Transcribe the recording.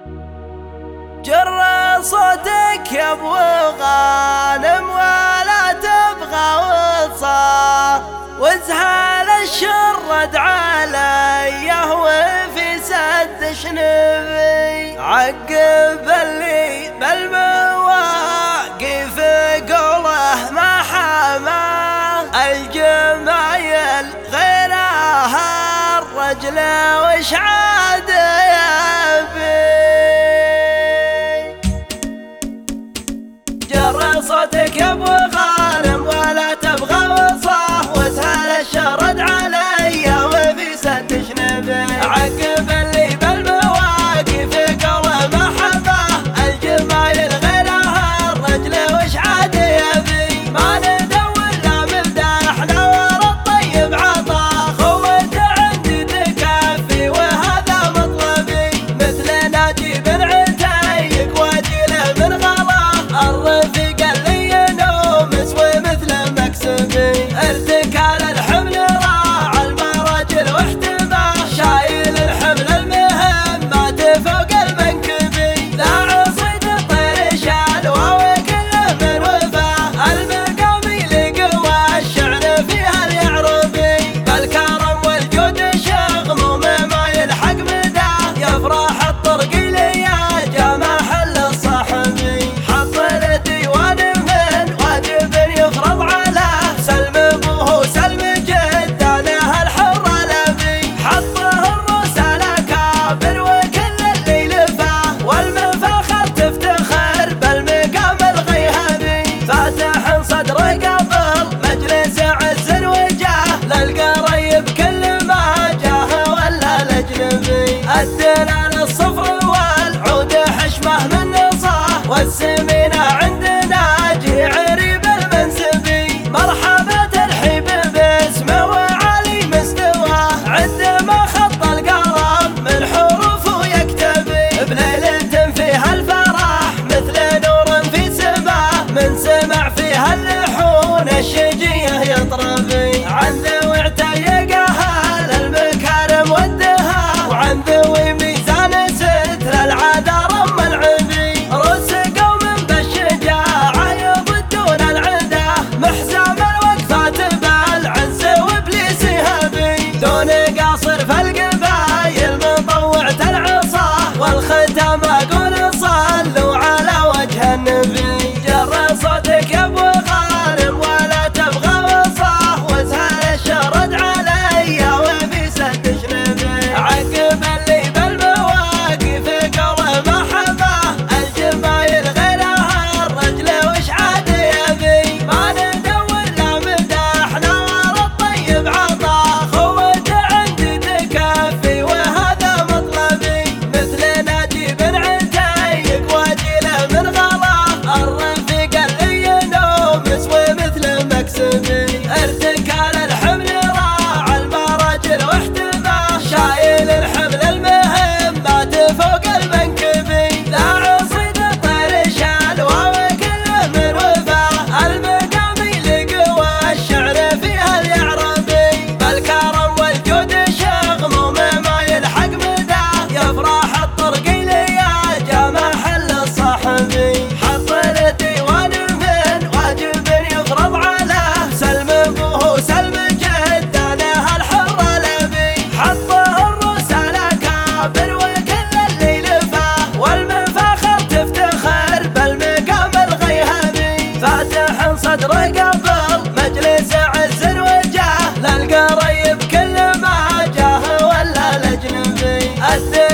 جر صوتك يا ابو غانم ولا تبغى وصا، وازهال الشرد عليه وفي سد شنبي، عقب اللي بالمواقف قوله ما حماه، الجمايل غيرها الرجل وش عاد يبي. جر صوتك يا ابو غانم ولا تبغى وصاه، واسهل الشرد علي وفي سد شنبي، عقب اللي بالمواقف قوله ما حماه، الجمايل غيرها الرجل وش عاد يبي. ما ندور لا مداحنا ورا الطيب عطاه، خوته عندي تكفي وهذا مطلبي، مثل ناجي بن عتيق واجيله من غلاه، الرفيق اللي ينومس ومثل مكسبي، ارتكال الحمل راعى المراجل واحتماه، شايل الحمل المهمات فوق المنكبي، ذا عصيد الطير شالوه وكله من وفاه، المقامي لقوى الشعر فيها اليعربي، بالكرم والجود شغموم ما يلحق مداه، يفرح الطرقي ليا جماح الصاحبي، حط الديوان من واجب يفرض عليه، سلم ابوه سلم جدانه الحر الابي، حطه الرسل كابر وكل اللي لفاه، والمفاخر تفتخر بالمقام الغيهبي، فاتح صدر قبل مجلس عز وجاه، للقريب كل ما جاه ولا الاجنبي، الدلال الصفر والعود حشمه من نصاه، والسمينه عندنا جعري بالمنسبي، مرحبا ترحيب باسمه وعلي مستواه، عندما خط القلم من حروف يكتبي، بليلة فيها الفرح مثل نور في سماه، من سمع فيها اللحون الشجيه يطربي، عن ذوي اعتيق اهل المكارم والدهاء، وعن ذوي ميزان ستر العذا رم العبي، رؤوس قوم بالشجاعه يضدون العدا، محزام الوقفات بالعز وابليس يهبي، دون قاصر فالقبايل مطوعة العصا، والختام اقول صلوا على وجه النبي. جر صوتك يا ابو غانم ولا تبغى وصاه، واسهل الشرد علي وفي سد شنبي، عقب اللي بالمواقف قوله ما حماه، الجمايل غيرها الرجل وش عاد يبي. ما ندور لا مداحنا ورا الطيب عطاه، خوته عندي تكفي وهذا مطلبي، مثل ناجي بن عتيق واجيله من غلاه، الرفيق اللي ينومس ومثل مكسبي، ارتكال الحمل راعى المراجل واحتماه، شايل الحمل المهمات فوق المنكبي، ذا عصيد الطير شالوه وكله من وفاه، المقامي لقوى الشعر فيها اليعربي، بالكرم والجود شغموم ما يلحق مداه، يفرح الطرقي ليا جماح الصاحبي، حط الديوان من واجب يفرض عليه، سلم ابوه سلم جدانه الحر الابي، حطه الرسل كابر وكل اللي لفاه، والمفاخر تفتخر بالمقام الغيهبي، فاتح صدر قبل مجلس عز وجاه، للقريب كل ما جاه ولا الاجنبي.